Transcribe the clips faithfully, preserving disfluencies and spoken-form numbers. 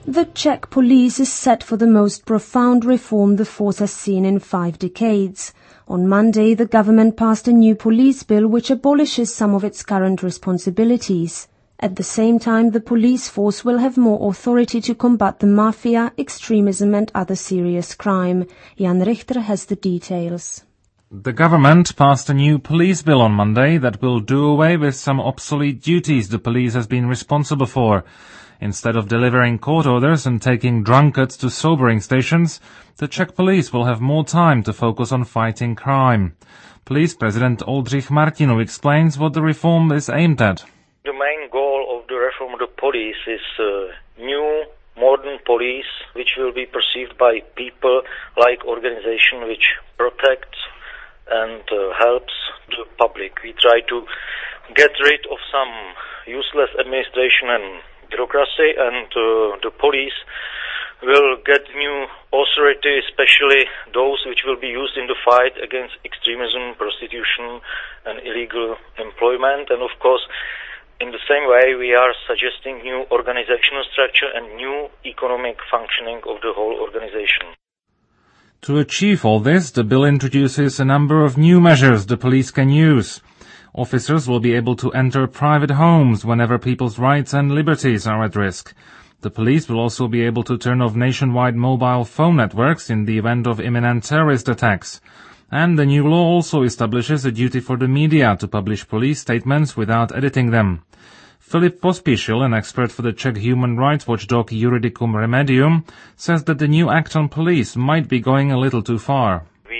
The Czech police is set for the most profound reform the force has seen in five decades. On Monday, the government passed a new police bill which abolishes some of its current responsibilities. At the same time, the police force will have more authority to combat the mafia, extremism and other serious crime. Jan Richter has the details. The government passed a new police bill on Monday that will do away with some obsolete duties the police has been responsible for. Instead of delivering court orders and taking drunkards to sobering stations, the Czech police will have more time to focus on fighting crime. Police President Oldřich Martinů explains what the reform is aimed at. The main goal of the reform of the police is uh, new, modern police, which will be perceived by people like organization which protects and uh, helps the public. We try to get rid of some useless administration and bureaucracy, and uh, the police will get new authority, especially those which will be used in the fight against extremism, prostitution and illegal employment. And of course, in the same way, we are suggesting new organizational structure and new economic functioning of the whole organization. To achieve all this, the bill introduces a number of new measures the police can use. Officers will be able to enter private homes whenever people's rights and liberties are at risk. The police will also be able to turn off nationwide mobile phone networks in the event of imminent terrorist attacks. And the new law also establishes a duty for the media to publish police statements without editing them. Filip Pospíšil, an expert for the Czech human rights watchdog Juridicum Remedium, says that the new act on police might be going a little too far.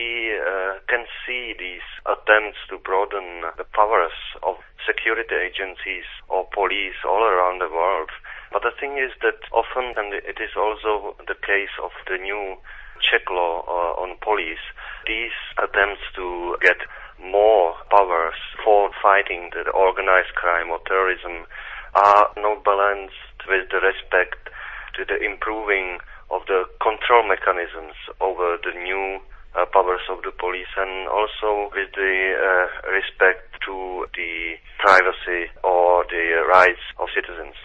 Attempts to broaden the powers of security agencies or police all around the world. But the thing is that often, and it is also the case of the new Czech law uh, on police, these attempts to get more powers for fighting the organized crime or terrorism are not balanced with the respect to the improving of the control mechanisms over the new Uh, powers of the police, and also with the uh, respect to the privacy or the rights of citizens.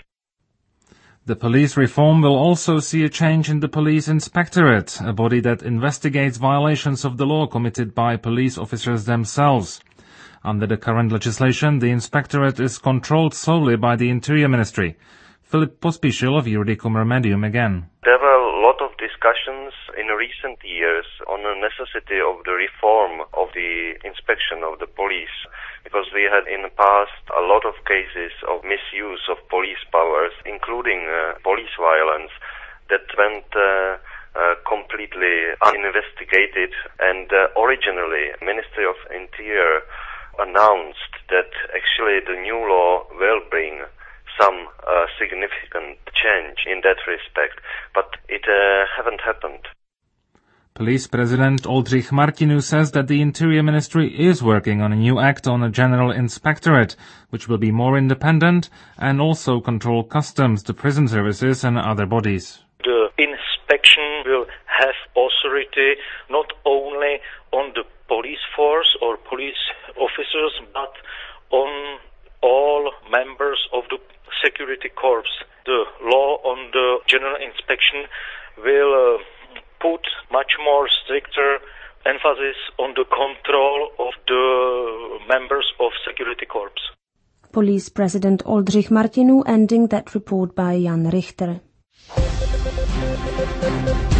The police reform will also see a change in the police inspectorate, a body that investigates violations of the law committed by police officers themselves. Under the current legislation, the inspectorate is controlled solely by the Interior Ministry. Filip Pospíšil of Juridicum Remedium again. There were a lot of discussions in recent years on the necessity of the reform of the inspection of the police, because we had in the past a lot of cases of misuse of police powers, including uh, police violence, that went uh, uh, completely uninvestigated. And uh, originally, Ministry of Interior announced that actually the new law will bring some uh, significant change in that respect, but it uh, haven't happened. Police President Oldřich Martinů says that the Interior Ministry is working on a new act on a general inspectorate, which will be more independent and also control customs, the prison services and other bodies. The inspection will have authority not only on the police force or police officers, but on all members of the security corps. The law on the general inspection will uh, put much more stricter emphasis on the control of the members of security corps. Police President Oldřich Martinů ending that report by Jan Richter.